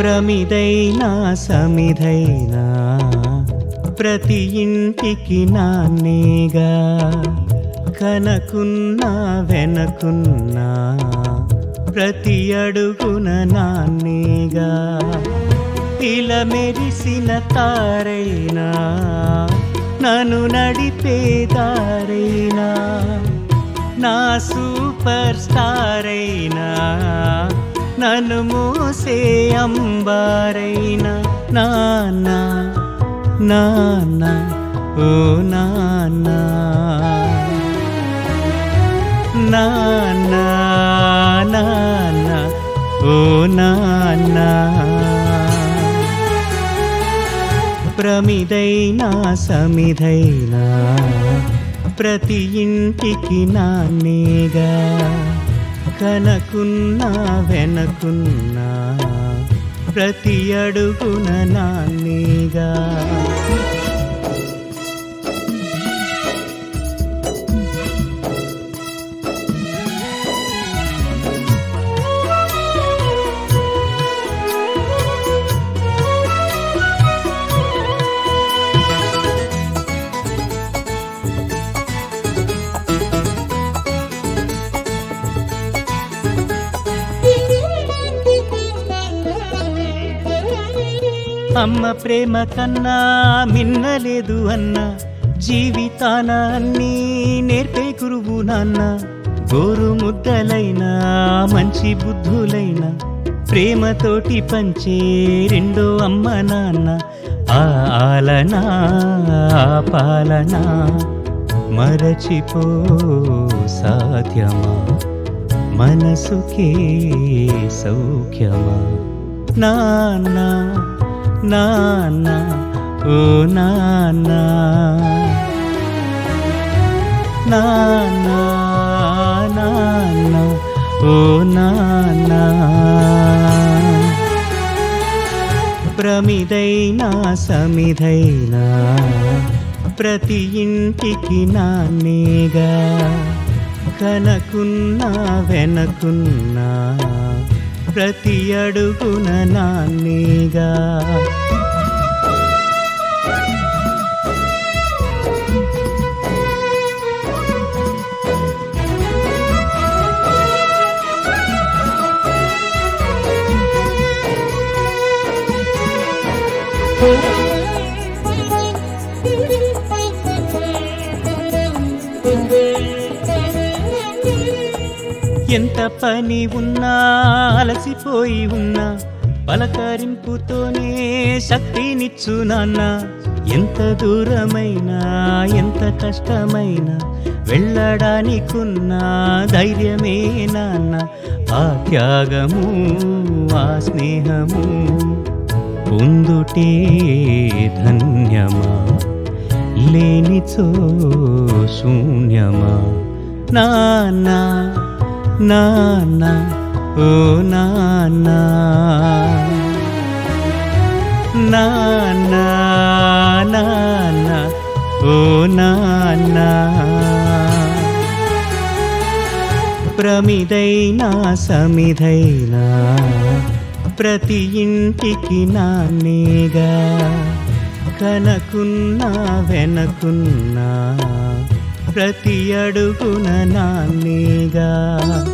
ప్రమిదైనా సమిధైనా ప్రతి ఇంటికి నాన్నేగా, కనకున్నా వెనకున్నా ప్రతి అడుగున నాన్నేగా. ఇలా మెరిసిన తారైనా నన్ను నడిపేదారైనా, నా సూపర్ స్టార్ అయినా నన్ను మోసే అంబారైనా, నాన్న నాన్న ఓ నాన్న, నాన్న నాన్న ఓ నాన్న. ప్రమిదైనా సమిధైనా ప్రతి ఇంటికి నాన్నేగా, కనకున్నా వెనకున్నా ప్రతి అడుగున నాన్నేగా. అమ్మ ప్రేమ కన్నా మిన్నలేదు అన్న, జీవితాన అన్నీ నేర్పే గురువు నాన్న. గోరు ముద్దలైనా మంచి బుద్ధులైనా ప్రేమతోటి పంచే రెండో అమ్మ నాన్న. ఆ ఆలనా ఆ పాలనా మరచిపో సాధ్యమా, మనసుకే సౌఖ్యమా. నాన్న నాన్న ఓ నాన్న, నాన్న నాన్న ఓ నాన్న. ప్రమిదైనా సమిధైనా ప్రతి ఇంటికి నాన్నేగా, కనకున్నా వెనకున్నా ప్రతి అడుగున నాన్నేగా. ఎంత పని ఉన్నా అలసిపోయి ఉన్నా పలకరింపుతోనే శక్తినిచ్చు నాన్న. ఎంత దూరమైనా ఎంత కష్టమైనా వెళ్ళడానికున్న ధైర్యమే నాన్న. ఆ త్యాగము ఆ స్నేహము పొందుటే ధన్యమా, లేనిచో శూన్యమా. నాన్న నాన్న ఓ నాన్న, నాన్న నాన్న ఓ నాన్న. ప్రమిదైనా సమిధైనా ప్రతి ఇంటికి నాన్నేగా, కనకున్నా వెనకున్నా ప్రతి అడుగున నాన్నేగా.